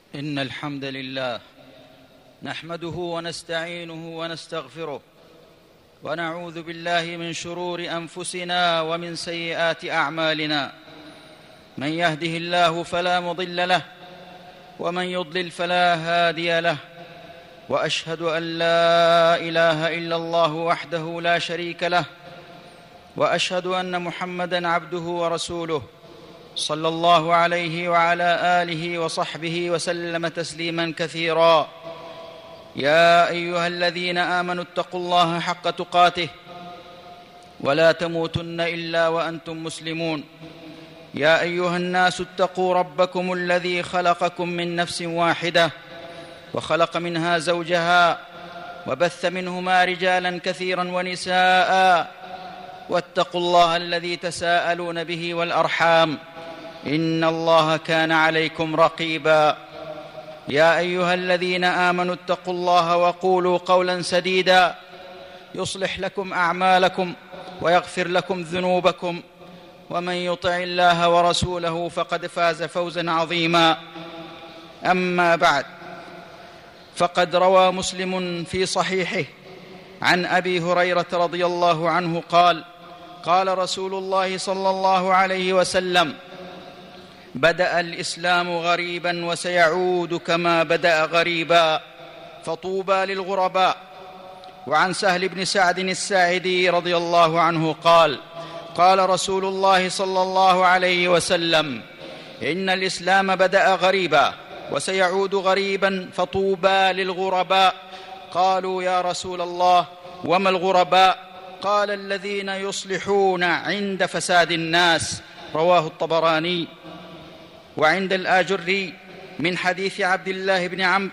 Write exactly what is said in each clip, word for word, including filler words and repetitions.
إن الحمد لله نحمده ونستعينه ونستغفره ونعوذ بالله من شرور أنفسنا ومن سيئات أعمالنا. من يهده الله فلا مضل له ومن يضلل فلا هادي له، وأشهد أن لا إله إلا الله وحده لا شريك له، وأشهد أن محمدًا عبده ورسوله صلى الله عليه وعلى آله وصحبه وسلم تسليماً كثيراً. يا أيها الذين آمنوا اتقوا الله حق تقاته ولا تموتن إلا وأنتم مسلمون. يا أيها الناس اتقوا ربكم الذي خلقكم من نفس واحدة وخلق منها زوجها وبث منهما رجالاً كثيراً ونساء، واتقوا الله الذي تساءلون به والأرحام إن الله كان عليكم رقيبا. يا أيها الذين آمنوا اتقوا الله وقولوا قولا سديدا يصلح لكم أعمالكم ويغفر لكم ذنوبكم، ومن يطع الله ورسوله فقد فاز فوزا عظيما. أما بعد، فقد روى مسلم في صحيحه عن أبي هريرة رضي الله عنه قال: قال رسول الله صلى الله عليه وسلم: بدأ الإسلام غريبا وسيعود كما بدأ غريبا، فطوبى للغرباء. وعن سهل بن سعد الساعدي رضي الله عنه قال: قال رسول الله صلى الله عليه وسلم: إن الإسلام بدأ غريبا وسيعود غريبا، فطوبى للغرباء. قالوا: يا رسول الله وما الغرباء؟ قال: الذين يصلحون عند فساد الناس. رواه الطبراني. وعند الآجري من حديث عبد الله بن عمرو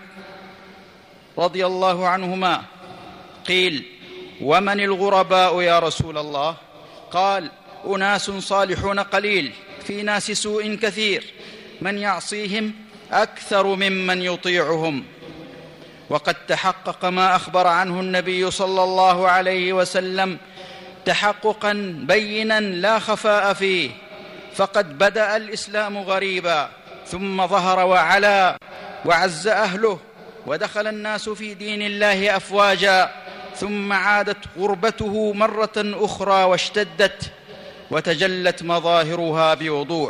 رضي الله عنهما قيل: ومن الغرباء يا رسول الله؟ قال: أناس صالحون قليل في ناس سوء كثير، من يعصيهم أكثر ممن يطيعهم. وقد تحقق ما أخبر عنه النبي صلى الله عليه وسلم تحققا بينا لا خفاء فيه، فقد بدأ الإسلام غريبا ثم ظهر وعلا وعز أهله، ودخل الناس في دين الله أفواجا، ثم عادت غربته مرة أخرى واشتدت وتجلت مظاهرها بوضوح.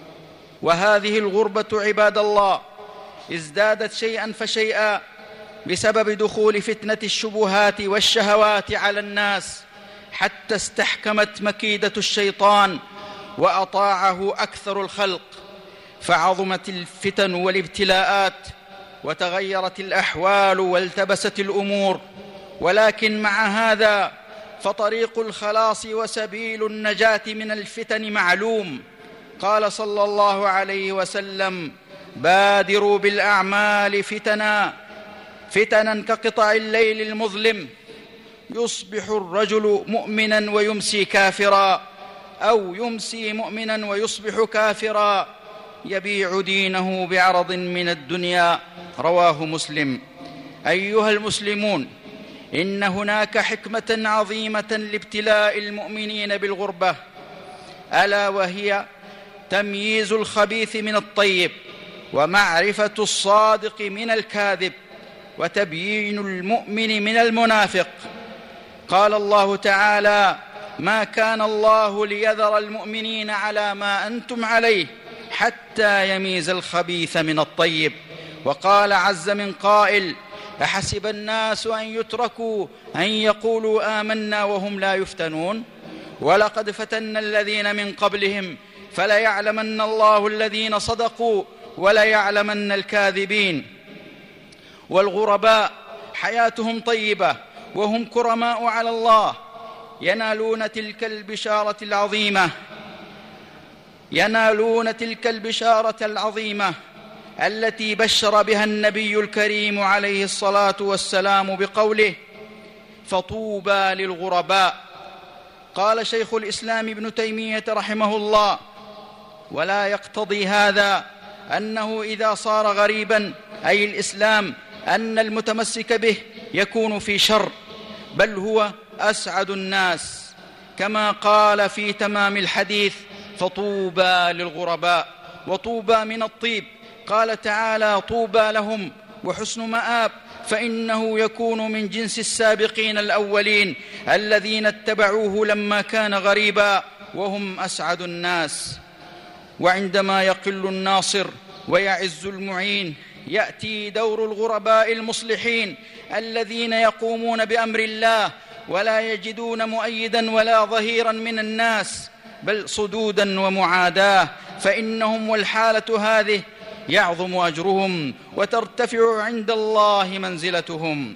وهذه الغربة عباد الله ازدادت شيئا فشيئا بسبب دخول فتنة الشبهات والشهوات على الناس، حتى استحكمت مكيدة الشيطان وأطاعه أكثر الخلق، فعظمت الفتن والابتلاءات وتغيرت الأحوال والتبست الأمور. ولكن مع هذا فطريق الخلاص وسبيل النجاة من الفتن معلوم. قال صلى الله عليه وسلم: بادروا بالأعمال فتنا فتنا كقطع الليل المظلم، يصبح الرجل مؤمنا ويمسي كافرا، أو يمسي مؤمنا ويصبح كافرا، يبيع دينه بعرض من الدنيا. رواه مسلم. أيها المسلمون، إن هناك حكمة عظيمة لابتلاء المؤمنين بالغربة، ألا وهي تمييز الخبيث من الطيب، ومعرفة الصادق من الكاذب، وتبيين المؤمن من المنافق. قال الله تعالى: ما كان الله ليذر المؤمنين على ما أنتم عليه حتى يميز الخبيث من الطيب. وقال عز من قائل: أحسب الناس أن يتركوا أن يقولوا آمنا وهم لا يفتنون، ولقد فتنا الذين من قبلهم فليعلمن الله الذين صدقوا وليعلمن الكاذبين. والغرباء حياتهم طيبة وهم كرماء على الله، ينالون تلك البشارة العظيمة ينالون تلك البشارة العظيمة التي بشر بها النبي الكريم عليه الصلاة والسلام بقوله: فطوبى للغرباء. قال شيخ الإسلام ابن تيمية رحمه الله: ولا يقتضي هذا أنه إذا صار غريبا أي الإسلام أن المتمسك به يكون في شر، بل هو أسعد الناس، كما قال في تمام الحديث: فطوبى للغرباء. وطوبى من الطيب قال تعالى: طوبى لهم وحسن مآب، فإنه يكون من جنس السابقين الأولين الذين اتبعوه لما كان غريبا وهم أسعد الناس. وعندما يقل الناصر ويعز المعين يأتي دور الغرباء المصلحين الذين يقومون بأمر الله ولا يجدون مؤيدا ولا ظهيرا من الناس، بل صدودا ومعاداة، فإنهم والحالة هذه يعظم أجرهم وترتفع عند الله منزلتهم.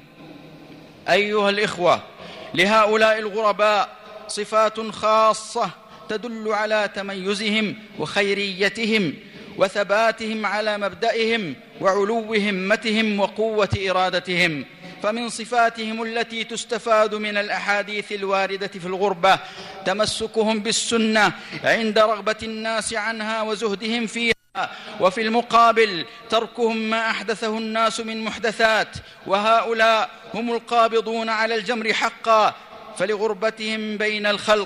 أيها الإخوة، لهؤلاء الغرباء صفات خاصة تدل على تميزهم وخيريتهم وثباتهم على مبدئهم وعلو همتهم وقوة إرادتهم. فمن صفاتهم التي تستفاد من الأحاديث الواردة في الغربة تمسكهم بالسنة عند رغبة الناس عنها وزهدهم فيها، وفي المقابل تركهم ما أحدثه الناس من محدثات، وهؤلاء هم القابضون على الجمر حقا، فلغربتهم بين الخلق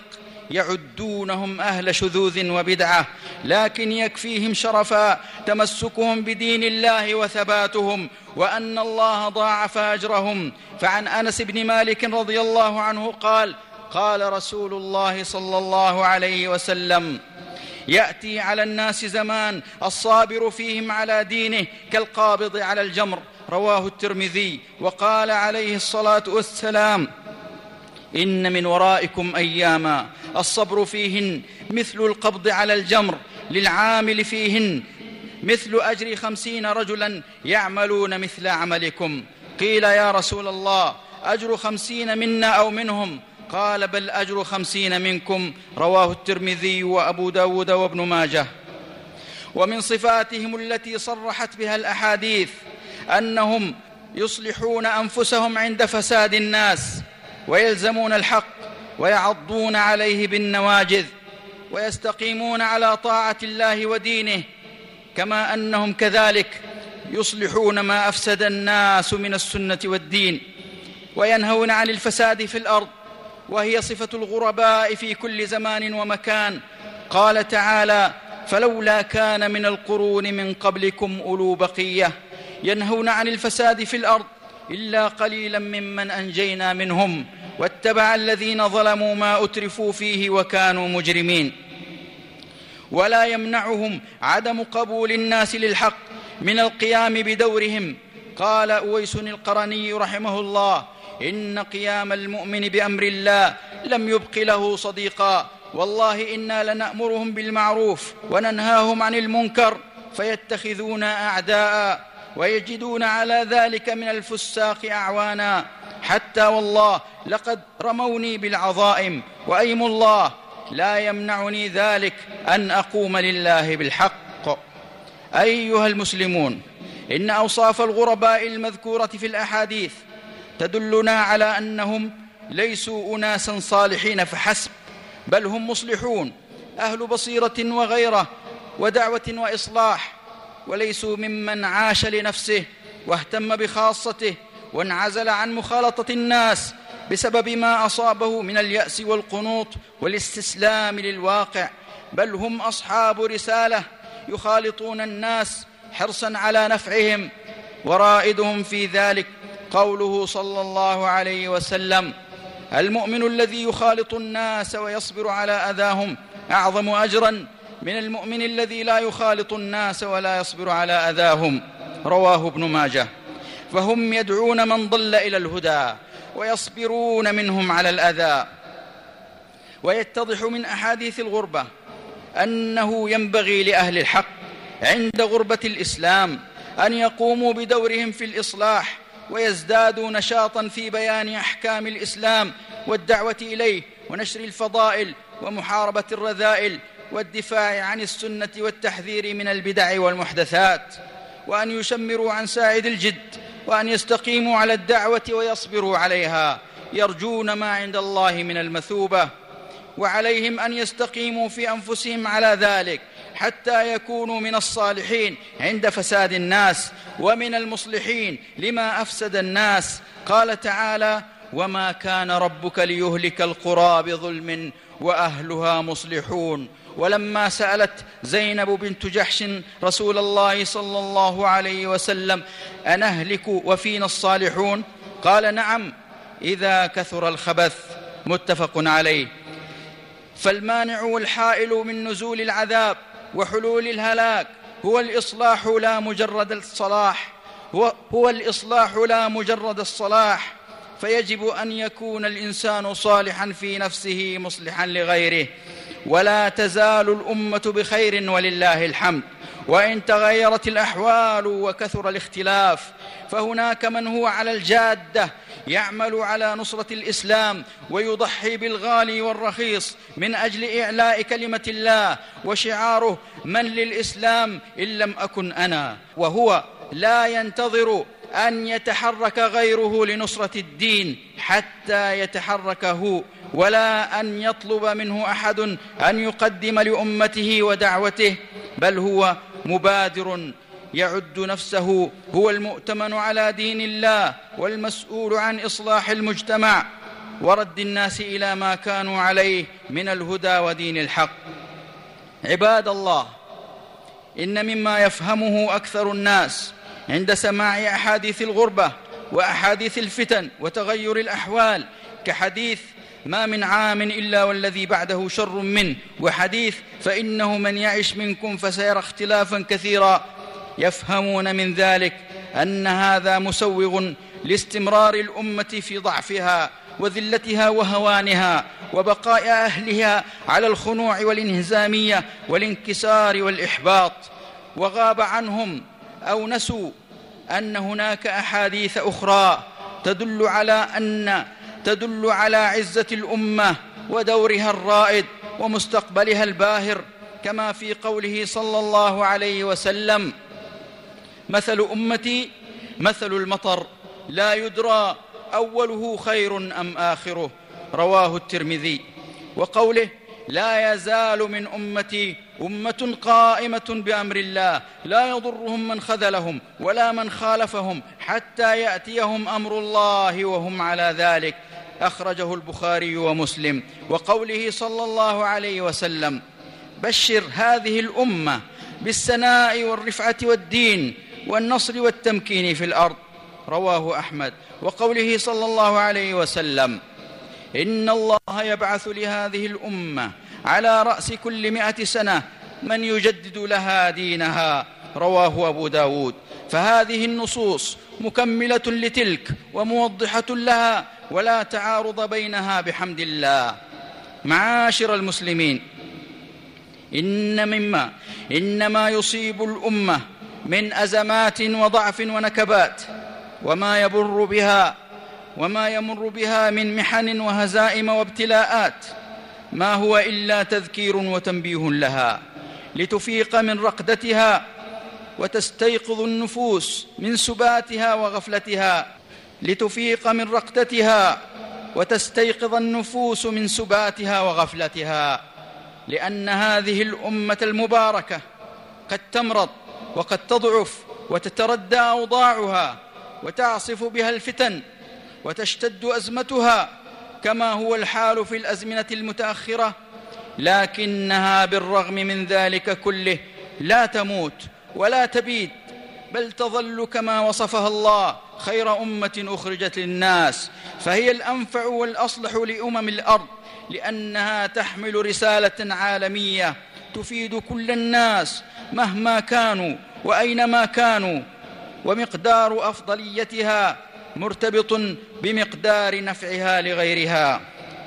يعدونهم أهل شذوذ وبدعة، لكن يكفيهم شرفا تمسكهم بدين الله وثباتهم، وأن الله ضاعف أجرهم. فعن أنس بن مالك رضي الله عنه قال: قال رسول الله صلى الله عليه وسلم: يأتي على الناس زمان الصابر فيهم على دينه كالقابض على الجمر، رواه الترمذي. وقال عليه الصلاة والسلام: إن من ورائكم أياما الصبر فيهن مثل القبض على الجمر، للعامل فيهن مثل أجر خمسين رجلا يعملون مثل عملكم. قيل: يا رسول الله، أجر خمسين منا أو منهم؟ قال: بل أجر خمسين منكم، رواه الترمذي وأبو داود وابن ماجه. ومن صفاتهم التي صرحت بها الأحاديث أنهم يصلحون أنفسهم عند فساد الناس، ويلزمون الحق ويعضون عليه بالنواجذ، ويستقيمون على طاعة الله ودينه، كما أنهم كذلك يصلحون ما أفسد الناس من السنة والدين، وينهون عن الفساد في الأرض، وهي صفة الغرباء في كل زمان ومكان. قال تعالى: فلولا كان من القرون من قبلكم أولو بقية ينهون عن الفساد في الأرض إلا قليلا ممن أنجينا منهم واتبع الذين ظلموا ما أترفوا فيه وكانوا مجرمين. ولا يمنعهم عدم قبول الناس للحق من القيام بدورهم. قال أويس القرني رحمه الله: إن قيام المؤمن بأمر الله لم يبق له صديقا، والله إنا لنأمرهم بالمعروف وننهاهم عن المنكر فيتخذون أعداء، ويجدون على ذلك من الفساق أعوانا، حتى والله لقد رموني بالعظائم، وأيم الله لا يمنعني ذلك أن أقوم لله بالحق. أيها المسلمون، إن أوصاف الغرباء المذكورة في الأحاديث تدلنا على أنهم ليسوا أناسا صالحين فحسب، بل هم مصلحون أهل بصيرة وغيرة ودعوة وإصلاح، وليسوا ممن عاش لنفسه واهتم بخاصته وانعزل عن مخالطة الناس بسبب ما أصابه من اليأس والقنوط والاستسلام للواقع، بل هم أصحاب رسالة يخالطون الناس حرصا على نفعهم، ورائدهم في ذلك قوله صلى الله عليه وسلم: المؤمن الذي يخالط الناس ويصبر على أذاهم أعظم أجرا من المؤمن الذي لا يخالط الناس ولا يصبر على أذاهم، رواه ابن ماجه. فهم يدعون من ضل إلى الهدى ويصبرون منهم على الأذى. ويتضح من أحاديث الغربة أنه ينبغي لأهل الحق عند غربة الإسلام أن يقوموا بدورهم في الإصلاح، ويزدادوا نشاطا في بيان أحكام الإسلام والدعوة إليه ونشر الفضائل ومحاربة الرذائل والدفاع عن السنة والتحذير من البدع والمحدثات، وأن يشمروا عن ساعد الجد، وأن يستقيموا على الدعوة ويصبروا عليها، يرجون ما عند الله من المثوبة. وعليهم أن يستقيموا في أنفسهم على ذلك حتى يكونوا من الصالحين عند فساد الناس، ومن المصلحين لما أفسد الناس. قال تعالى: وما كان ربك ليهلك القرى بظلم وأهلها مصلحون. ولما سألت زينب بنت جحش رسول الله صلى الله عليه وسلم: أنهلك وفينا الصالحون؟ قال: نعم، إذا كثر الخبث. متفق عليه. فالمانع والحائل من نزول العذاب وحلول الهلاك هو الإصلاح لا مجرد الصلاح هو, هو الإصلاح لا مجرد الصلاح فيجب أن يكون الإنسان صالحا في نفسه مصلحا لغيره. ولا تزال الأمة بخير ولله الحمد، وإن تغيرت الأحوال وكثر الاختلاف، فهناك من هو على الجادة يعمل على نصرة الإسلام ويضحي بالغالي والرخيص من أجل إعلاء كلمة الله وشعاره: من للإسلام إن لم أكن أنا. وهو لا ينتظر أن يتحرك غيره لنصرة الدين حتى يتحرك هو، ولا أن يطلب منه أحد أن يقدم لأمته ودعوته، بل هو مبادر يعد نفسه هو المؤتمن على دين الله والمسؤول عن إصلاح المجتمع ورد الناس إلى ما كانوا عليه من الهدى ودين الحق. عباد الله، إن مما يفهمه أكثر الناس عند سماع أحاديث الغربة وأحاديث الفتن وتغير الأحوال، كحديث ما من عام إلا والذي بعده شر منه، وحديث فإنه من يعش منكم فسيرى اختلافا كثيرا، يفهمون من ذلك أن هذا مسوغ لاستمرار الأمة في ضعفها وذلتها وهوانها وبقاء أهلها على الخنوع والانهزامية والانكسار والإحباط. وغاب عنهم أو نسوا أن هناك أحاديث أخرى تدل على أن تدل على عزة الأمة ودورها الرائد ومستقبلها الباهر، كما في قوله صلى الله عليه وسلم: مثل أمتي مثل المطر لا يدرى أوله خير أم آخره، رواه الترمذي. وقوله: لا يزال من أمتي أمة قائمة بأمر الله لا يضرهم من خذلهم ولا من خالفهم حتى يأتيهم أمر الله وهم على ذلك، أخرجه البخاري ومسلم. وقوله صلى الله عليه وسلم: بشر هذه الأمة بالسناء والرفعة والدين والنصر والتمكين في الأرض، رواه أحمد. وقوله صلى الله عليه وسلم: إن الله يبعث لهذه الأمة على رأس كل مئة سنة من يجدد لها دينها، رواه أبو داود. فهذه النصوص مكملة لتلك وموضحة لها، ولا تعارض بينها بحمد الله. معاشر المسلمين، إن مما إنما يصيب الأمة من أزمات وضعف ونكبات وما يبر بها وما يمر بها من محن وهزائم وابتلاءات ما هو إلا تذكير وتنبيه لها لتفيق من رقدتها وتستيقظ النفوس من سباتها وغفلتها لتفيق من رقدتها وتستيقظ النفوس من سباتها وغفلتها لأن هذه الأمة المباركة قد تمرض وقد تضعف وتتردى أوضاعها وتعصف بها الفتن وتشتد أزمتها كما هو الحال في الأزمنة المتأخرة، لكنها بالرغم من ذلك كله لا تموت ولا تبيد، بل تظل كما وصفها الله خير أمة أخرجت للناس، فهي الأنفع والأصلح لأمم الأرض، لأنها تحمل رسالة عالمية تفيد كل الناس مهما كانوا وأينما كانوا، ومقدار أفضليتها مرتبط بمقدار نفعها لغيرها.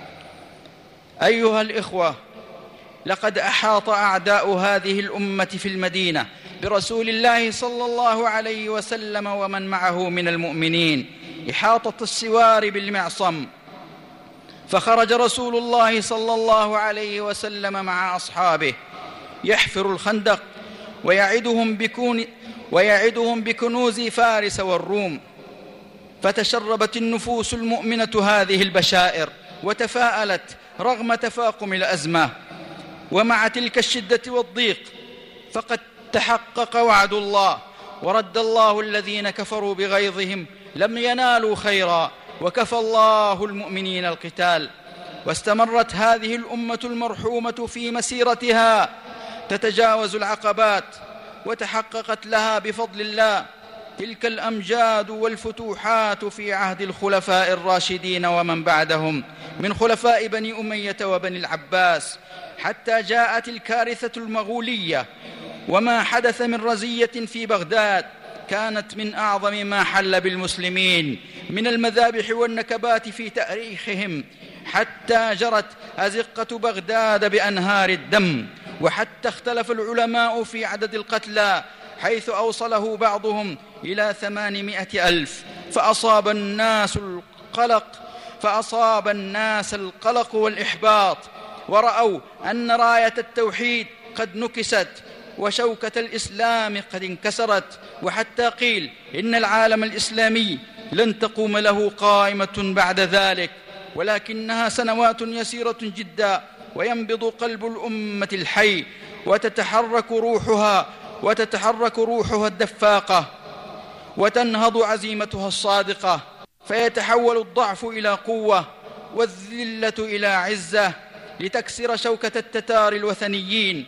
أيها الإخوة، لقد أحاط أعداء هذه الأمة في المدينة برسول الله صلى الله عليه وسلم ومن معه من المؤمنين إحاطة السوار بالمعصم، فخرج رسول الله صلى الله عليه وسلم مع أصحابه يحفر الخندق ويعدهم بكون ويعدهم بكنوز فارس والروم، فتشربت النفوس المؤمنة هذه البشائر وتفاءلت رغم تفاقم الأزمة ومع تلك الشدة والضيق، فقد تحقق وعد الله ورد الله الذين كفروا بغيظهم لم ينالوا خيرا وكفى الله المؤمنين القتال. واستمرت هذه الأمة المرحومة في مسيرتها تتجاوز العقبات، وتحققت لها بفضل الله تلك الأمجاد والفتوحات في عهد الخلفاء الراشدين ومن بعدهم من خلفاء بني أمية وبني العباس، حتى جاءت الكارثة المغولية. وما حدث من رزية في بغداد كانت من أعظم ما حل بالمسلمين من المذابح والنكبات في تاريخهم، حتى جرت أزقة بغداد بأنهار الدم، وحتى اختلف العلماء في عدد القتلى، حيث أوصله بعضهم إلى ثمانمائة ألف. فأصاب الناس القلق فأصاب الناس القلق والإحباط، ورأوا أن راية التوحيد قد نكست وشوكة الإسلام قد انكسرت، وحتى قيل إن العالم الإسلامي لن تقوم له قائمة بعد ذلك، ولكنها سنوات يسيرة جدا، وينبض قلب الأمة الحي وتتحرك روحها وتتحرك روحها الدفاقة، وتنهض عزيمتها الصادقة، فيتحول الضعف إلى قوة والذلة إلى عزة، لتكسر شوكة التتار الوثنيين،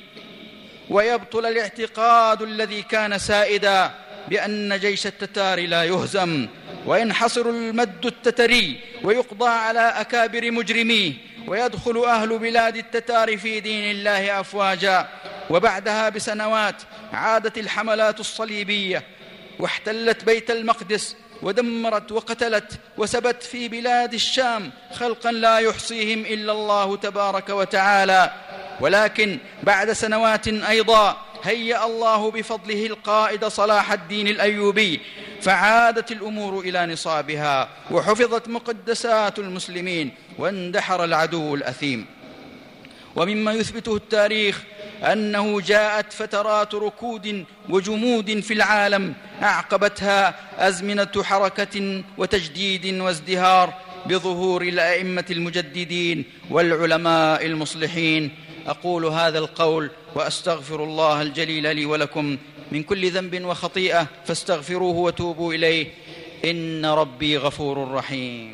ويبطل الاعتقاد الذي كان سائدا بأن جيش التتار لا يهزم، وينحصر المد التتري ويقضى على أكابر مجرميه، ويدخل أهل بلاد التتار في دين الله أفواجا. وبعدها بسنوات عادت الحملات الصليبية واحتلت بيت المقدس، ودمرت وقتلت وسبت في بلاد الشام خلقا لا يحصيهم إلا الله تبارك وتعالى. ولكن بعد سنوات أيضا هيأ الله بفضله القائد صلاح الدين الأيوبي، فعادت الأمور إلى نصابها، وحفظت مقدسات المسلمين، واندحر العدو الأثيم. ومما يثبته التاريخ أنه جاءت فترات ركود وجمود في العالم أعقبتها أزمنة حركة وتجديد وازدهار بظهور الأئمة المجددين والعلماء المصلحين. أقول هذا القول وأستغفر الله الجليل لي ولكم من كل ذنب وخطيئة، فاستغفروه وتوبوا إليه، إن ربي غفور رحيم.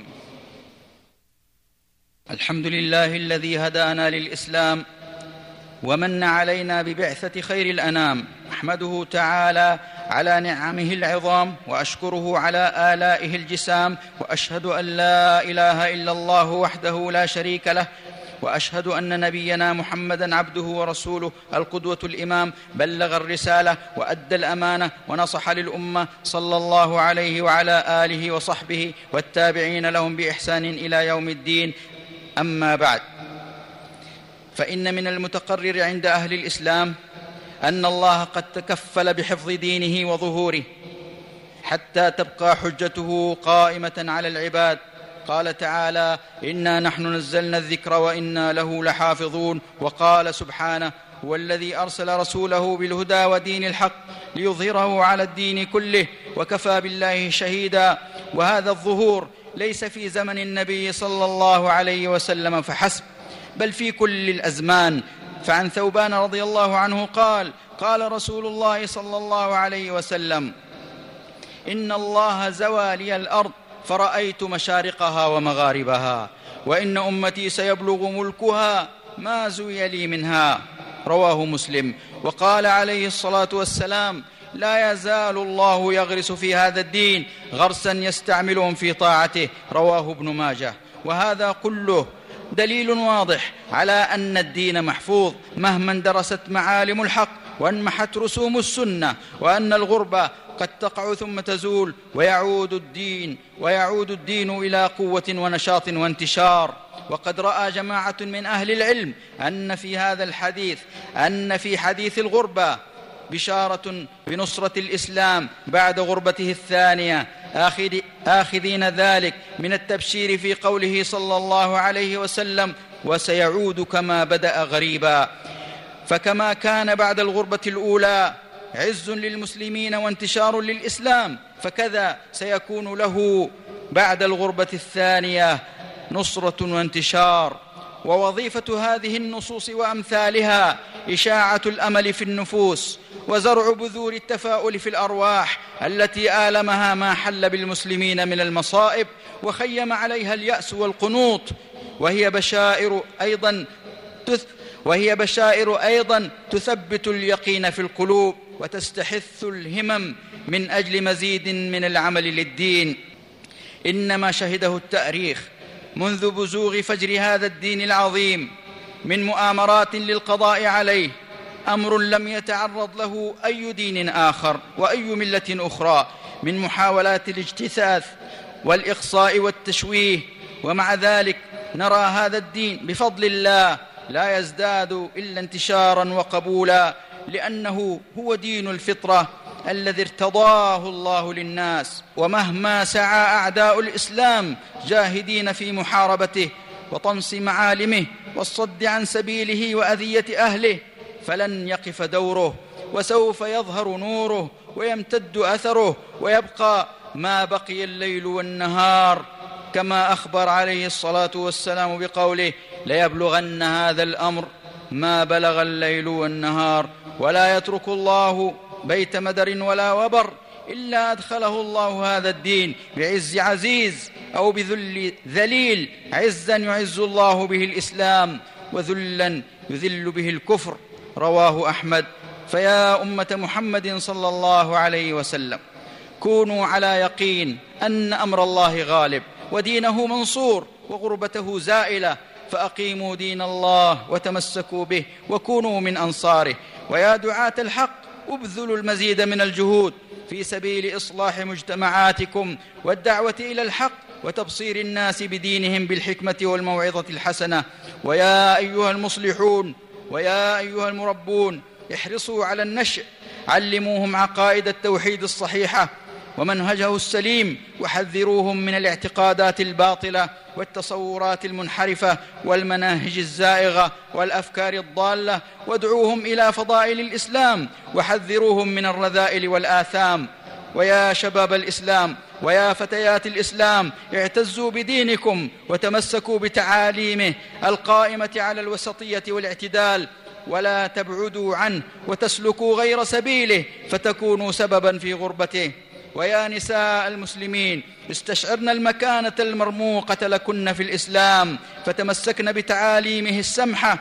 الحمد لله الذي هدانا للإسلام ومن علينا ببعثة خير الأنام، أحمده تعالى على نعمه العظام، وأشكره على آلائه الجسام، وأشهد أن لا إله إلا الله وحده لا شريك له، وأشهد أن نبينا محمدًا عبده ورسوله القدوة الإمام، بلغ الرسالة وأدى الأمانة ونصح للأمة، صلى الله عليه وعلى آله وصحبه والتابعين لهم بإحسان إلى يوم الدين. أما بعد، فإن من المتقرر عند أهل الإسلام أن الله قد تكفل بحفظ دينه وظهوره حتى تبقى حجته قائمة على العباد. قال تعالى: إنا نحن نزلنا الذكر وإنا له لحافظون. وقال سبحانه: هو الذي أرسل رسوله بالهدى ودين الحق ليظهره على الدين كله وكفى بالله شهيدا. وهذا الظهور ليس في زمن النبي صلى الله عليه وسلم فحسب، بل في كل الأزمان. فعن ثوبان رضي الله عنه قال: قال رسول الله صلى الله عليه وسلم: إن الله زوى لي الأرض فرأيت مشارقها ومغاربها، وإن أمتي سيبلغ ملكها ما زوي لي منها. رواه مسلم. وقال عليه الصلاة والسلام: لا يزال الله يغرس في هذا الدين غرسا يستعملهم في طاعته. رواه ابن ماجه. وهذا كله دليل واضح على أن الدين محفوظ مهما اندرست معالم الحق وانمحت رسوم السنة، وأن الغربة قد تقع ثم تزول، ويعود الدين ويعود الدين إلى قوة ونشاط وانتشار. وقد رأى جماعة من أهل العلم أن في هذا الحديث أن في حديث الغربة بشارة بنصرة الإسلام بعد غربته الثانية، آخذين ذلك من التبشير في قوله صلى الله عليه وسلم: وسيعود كما بدأ غريبا. فكما كان بعد الغربة الأولى عز للمسلمين وانتشار للإسلام، فكذا سيكون له بعد الغربة الثانية نصرة وانتشار. ووظيفة هذه النصوص وأمثالها إشاعة الأمل في النفوس وزرع بذور التفاؤل في الأرواح التي آلمها ما حل بالمسلمين من المصائب وخيم عليها اليأس والقنوط، وهي بشائر أيضا وهي بشائر أيضا تثبت اليقين في القلوب وتستحث الهمم من أجل مزيد من العمل للدين. إنما شهده التاريخ منذ بزوغ فجر هذا الدين العظيم من مؤامرات للقضاء عليه أمر لم يتعرض له أي دين آخر وأي ملة أخرى من محاولات الاجتثاث والإقصاء والتشويه، ومع ذلك نرى هذا الدين بفضل الله لا يزداد إلا انتشارا وقبولا، لأنه هو دين الفطرة الذي ارتضاه الله للناس. ومهما سعى أعداء الإسلام جاهدين في محاربته وطمس معالمه والصد عن سبيله وأذية أهله فلن يقف دوره، وسوف يظهر نوره ويمتد أثره ويبقى ما بقي الليل والنهار، كما أخبر عليه الصلاة والسلام بقوله: ليبلغن هذا الأمر ما بلغ الليل والنهار، ولا يترك الله بيت مدر ولا وبر إلا أدخله الله هذا الدين بعز عزيز أو بذل ذليل، عزا يعز الله به الإسلام وذلا يذل به الكفر. رواه أحمد. فيا أمة محمد صلى الله عليه وسلم، كونوا على يقين أن أمر الله غالب ودينه منصور وغربته زائلة، فأقيموا دين الله وتمسكوا به وكونوا من أنصاره. ويا دعاة الحق، ابذلوا المزيد من الجهود في سبيل إصلاح مجتمعاتكم والدعوة إلى الحق وتبصير الناس بدينهم بالحكمة والموعظة الحسنة. ويا أيها المصلحون ويا أيها المربون، احرصوا على النشء، علموهم عقائد التوحيد الصحيحة ومنهجه السليم، وحذروهم من الاعتقادات الباطلة والتصورات المنحرفة والمناهج الزائغة والأفكار الضالة، وادعوهم إلى فضائل الإسلام وحذروهم من الرذائل والآثام. ويا شباب الإسلام ويا فتيات الإسلام، اعتزوا بدينكم وتمسكوا بتعاليمه القائمة على الوسطية والاعتدال، ولا تبعدوا عنه وتسلكوا غير سبيله فتكونوا سببا في غربته. ويا نساء المسلمين، استشعرن المكانة المرموقة لكن في الإسلام، فتمسكن بتعاليمه السمحة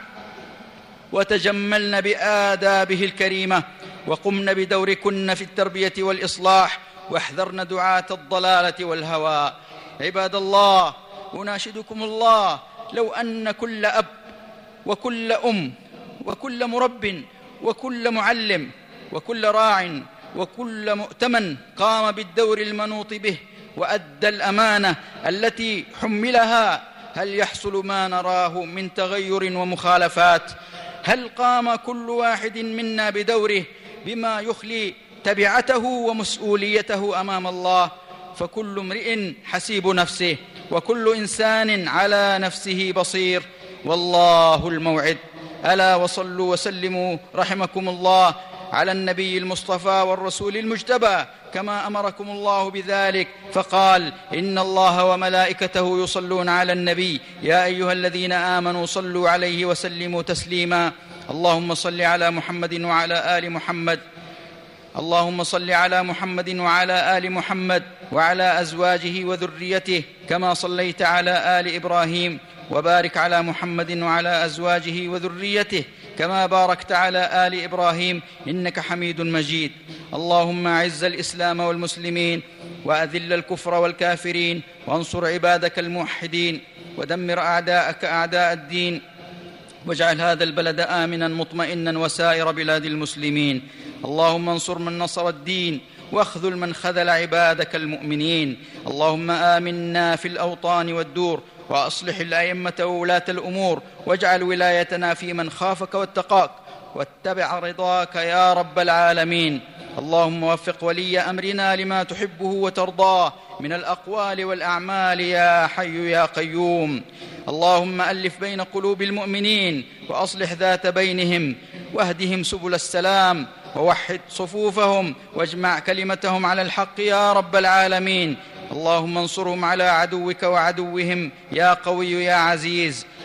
وتجملن بآدابه الكريمة، وقمن بدوركن في التربية والإصلاح، واحذرن دعاة الضلالة والهوى. عباد الله، أناشدكم الله، لو أن كل أب وكل أم وكل مرب وكل معلم وكل راع وكل مؤتمن قام بالدور المنوط به وأدى الأمانة التي حملها، هل يحصل ما نراه من تغير ومخالفات؟ هل قام كل واحد منا بدوره بما يخلي تبعته ومسؤوليته أمام الله؟ فكل امرئ حسيب نفسه، وكل إنسان على نفسه بصير، والله الموعد. ألا وصلوا وسلموا رحمكم الله على النبي المصطفى والرسول المجتبى كما أمركم الله بذلك، فقال: إن الله وملائكته يصلون على النبي يا أيها الذين آمنوا صلوا عليه وسلموا تسليما. اللهم صل على محمد وعلى آل محمد اللهم صل على محمد وعلى آل محمد وعلى أزواجه وذريته كما صليت على آل إبراهيم، وبارك على محمد وعلى أزواجه وذريته كما باركت على آل إبراهيم إنك حميد مجيد. اللهم أعز الإسلام والمسلمين، وأذل الكفر والكافرين، وانصر عبادك الموحدين، ودمر أعداءك أعداء الدين، واجعل هذا البلد آمنا مطمئنا وسائر بلاد المسلمين. اللهم انصر من نصر الدين، واخذل من خذل عبادك المؤمنين. اللهم آمنا في الأوطان والدور، وأصلح الأئمة وولاة الأمور، واجعل ولايتنا في من خافك واتقاك واتبع رضاك يا رب العالمين. اللهم وفق ولي أمرنا لما تحبه وترضاه من الأقوال والأعمال يا حي يا قيوم. اللهم ألف بين قلوب المؤمنين وأصلح ذات بينهم، واهدهم سبل السلام، ووحد صفوفهم، واجمع كلمتهم على الحق يا رب العالمين. اللهم انصرهم على عدوك وعدوهم يا قوي يا عزيز.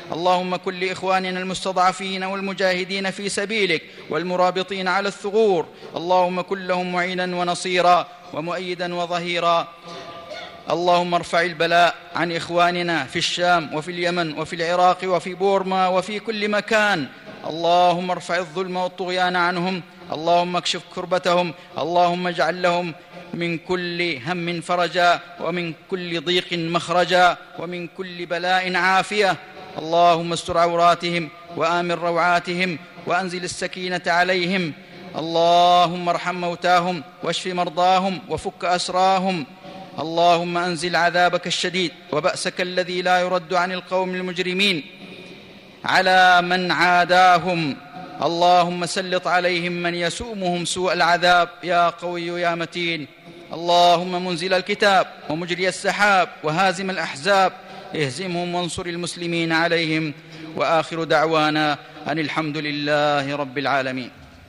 اللهم كن لإخواننا المستضعفين والمجاهدين في سبيلك والمرابطين على الثغور، اللهم كن لهم معينا ونصيرا ومؤيدا وظهيرا. اللهم ارفع البلاء عن إخواننا في الشام وفي اليمن وفي العراق وفي بورما وفي كل مكان. اللهم ارفع الظلم والطغيان عنهم، اللهم اكشف كربتهم، اللهم اجعل لهم من كل هم فرجا ومن كل ضيق مخرجا ومن كل بلاء عافية. اللهم استر عوراتهم وآمن روعاتهم وأنزل السكينة عليهم. اللهم ارحم موتاهم واشف مرضاهم وفك أسراهم. اللهم أنزل عذابك الشديد وبأسك الذي لا يرد عن القوم المجرمين على من عاداهم. اللهم سلط عليهم من يسومهم سوء العذاب يا قوي يا متين. اللهم منزل الكتاب ومجري السحاب وهازم الأحزاب اهزمهم وانصر المسلمين عليهم. وآخر دعوانا أن الحمد لله رب العالمين.